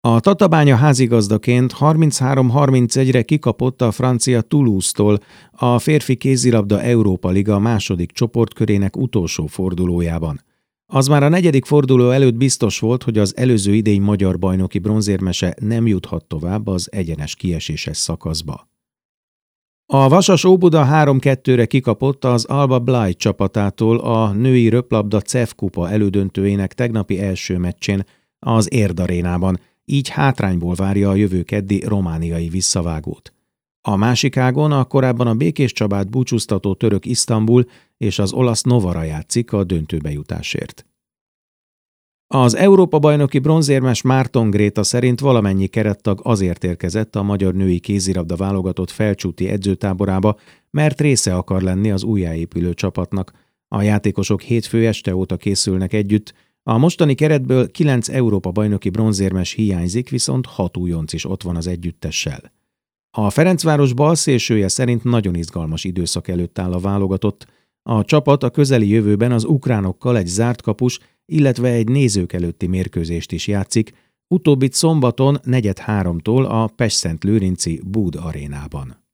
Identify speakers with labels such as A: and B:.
A: A Tatabánya házigazdaként 33-31-re kikapott a francia Toulouse-tól a férfi kézilabda Európa Liga második csoportkörének utolsó fordulójában. Az már a negyedik forduló előtt biztos volt, hogy az előző idény magyar bajnoki bronzérmese nem juthat tovább az egyenes kieséses szakaszba. A Vasas Óbuda 3-2-re kikapott az Alba Blythe csapatától a női röplabda CEF kupa elődöntőjének tegnapi első meccsén az Érd arénában, így hátrányból várja a jövő keddi romániai visszavágót. A másik ágon a korábban a Békés Csabát búcsúztató török Isztambul és az olasz Novara játszik a döntőbe jutásért. Az Európa-bajnoki bronzérmes Márton Gréta szerint valamennyi kerettag azért érkezett a magyar női kézilabda válogatott felcsúti edzőtáborába, mert része akar lenni az újjáépülő csapatnak. A játékosok hétfő este óta készülnek együtt, a mostani keretből 9 Európa-bajnoki bronzérmes hiányzik, viszont 6 újonc is ott van az együttessel. A Ferencváros balszélsője szerint nagyon izgalmas időszak előtt áll a válogatott. A csapat a közeli jövőben az ukránokkal egy zárt kapus, illetve egy nézők előtti mérkőzést is játszik, utóbbit szombaton 4:03-tól a Pestszentlőrinci Búd arénában.